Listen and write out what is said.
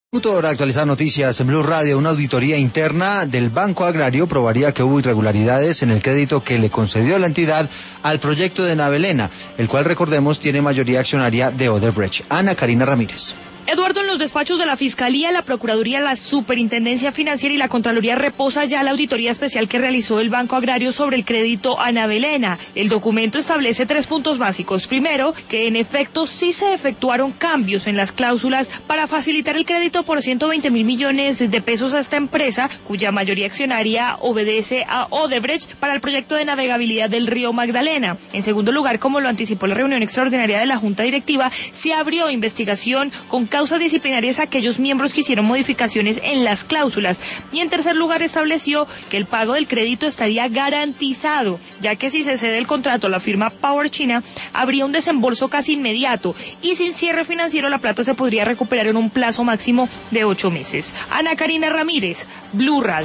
Hora de actualizar noticias en Blue Radio. Una auditoría interna del Banco Agrario probaría que hubo irregularidades en el crédito que le concedió la entidad al proyecto de Navelena, el cual, recordemos, tiene mayoría accionaria de Odebrecht. Ana Karina Ramírez. Eduardo, en los despachos de la Fiscalía, la Procuraduría, la Superintendencia Financiera y la Contraloría reposa ya la auditoría especial que realizó el Banco Agrario sobre el crédito a Navelena. El documento establece 3 puntos básicos. Primero, que en efecto sí se efectuaron cambios en las cláusulas para facilitar el crédito por 120.000 millones de pesos a esta empresa, cuya mayoría accionaria obedece a Odebrecht para el proyecto de navegabilidad del río Magdalena. En segundo lugar, como lo anticipó la reunión extraordinaria de la Junta Directiva, se abrió investigación con causas disciplinarias a aquellos miembros que hicieron modificaciones en las cláusulas. Y en tercer lugar, estableció que el pago del crédito estaría garantizado, ya que si se cede el contrato a la firma Power China, habría un desembolso casi inmediato y sin cierre financiero la plata se podría recuperar en un plazo máximo de 8 meses. Ana Karina Ramírez, Blue Radio.